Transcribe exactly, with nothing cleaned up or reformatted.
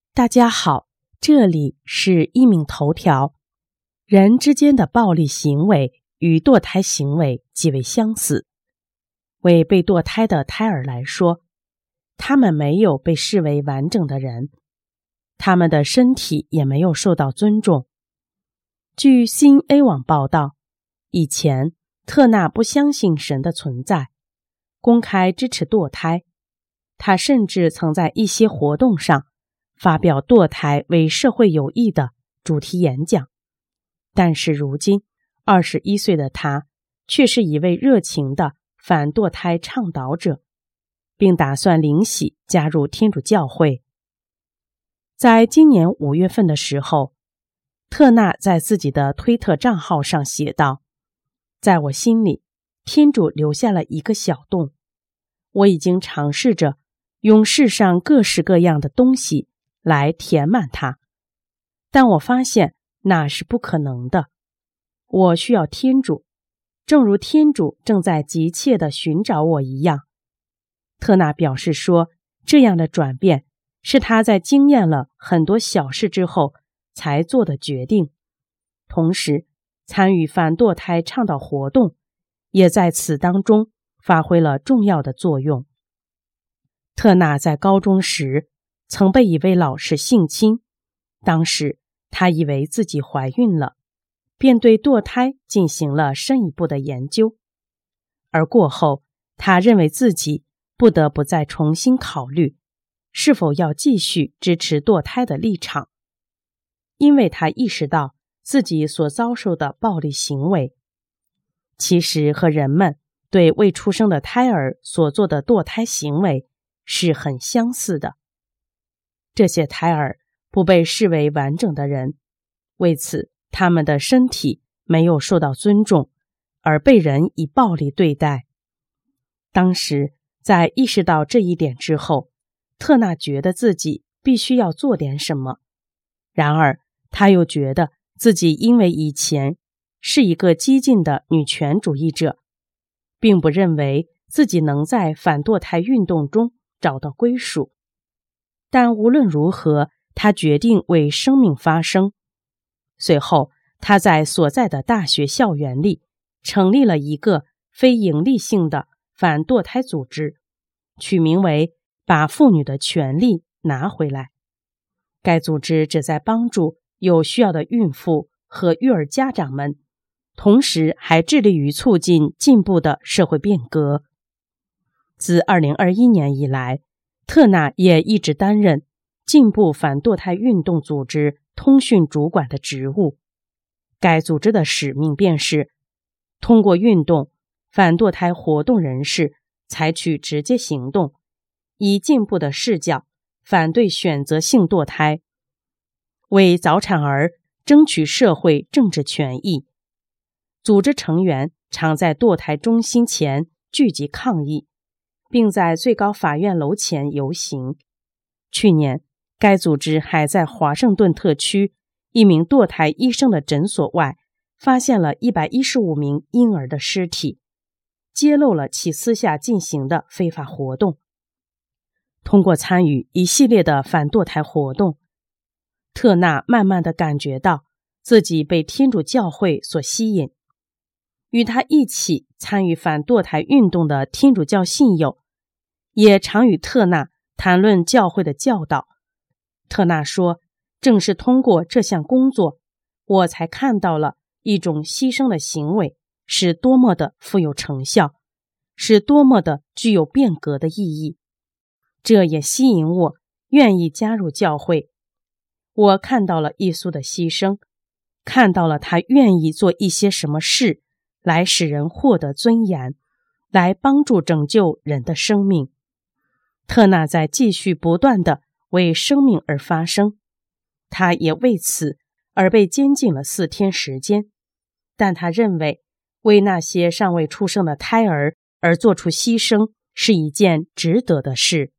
大家好，这里是一鸣头条。人之间的暴力行为与堕胎行为极为相似。为被堕胎的胎儿来说，他们没有被视为完整的人，他们的身体也没有受到尊重。据新 A 网报道，以前特纳不相信神的存在，公开支持堕胎，他甚至曾在一些活动上发表堕胎为社会有益的主题演讲。但是如今二十一岁的他却是一位热情的反堕胎倡导者，并打算领洗加入天主教会。在今年五月份的时候，特纳在自己的推特账号上写道，在我心里，天主留下了一个小洞，我已经尝试着用世上各式各样的东西来填满它，但我发现那是不可能的。我需要天主，正如天主正在急切地寻找我一样。特纳表示说，这样的转变是他在经验了很多小事之后才做的决定，同时参与反堕胎倡导活动也在此当中发挥了重要的作用。特纳在高中时曾被一位老师性侵，当时他以为自己怀孕了，便对堕胎进行了深一步的研究，而过后他认为自己不得不再重新考虑是否要继续支持堕胎的立场，因为他意识到自己所遭受的暴力行为其实和人们对未出生的胎儿所做的堕胎行为是很相似的。这些胎儿不被视为完整的人，为此他们的身体没有受到尊重，而被人以暴力对待。当时在意识到这一点之后，特纳觉得自己必须要做点什么。然而他又觉得自己因为以前是一个激进的女权主义者，并不认为自己能在反堕胎运动中找到归属。但无论如何，他决定为生命发声。随后他在所在的大学校园里成立了一个非营利性的反堕胎组织，取名为把妇女的权利拿回来。该组织旨在帮助有需要的孕妇和育儿家长们，同时还致力于促进进步的社会变革。自二零二一年以来，特纳也一直担任进步反堕胎运动组织通讯主管的职务。该组织的使命便是通过运动反堕胎活动人士采取直接行动，以进步的视角反对选择性堕胎，为早产儿争取社会政治权益。组织成员常在堕胎中心前聚集抗议，并在最高法院楼前游行。去年，该组织还在华盛顿特区一名堕胎医生的诊所外发现了一百一十五名婴儿的尸体，揭露了其私下进行的非法活动。通过参与一系列的反堕胎活动，特纳慢慢地感觉到自己被天主教会所吸引。与他一起参与反堕胎运动的天主教信友也常与特纳谈论教会的教导。特纳说，正是通过这项工作，我才看到了一种牺牲的行为是多么的富有成效，是多么的具有变革的意义。这也吸引我愿意加入教会。我看到了耶稣的牺牲，看到了他愿意做一些什么事来使人获得尊严，来帮助拯救人的生命。特纳在继续不断地为生命而发声，他也为此而被监禁了四天时间，但他认为为那些尚未出生的胎儿而做出牺牲是一件值得的事。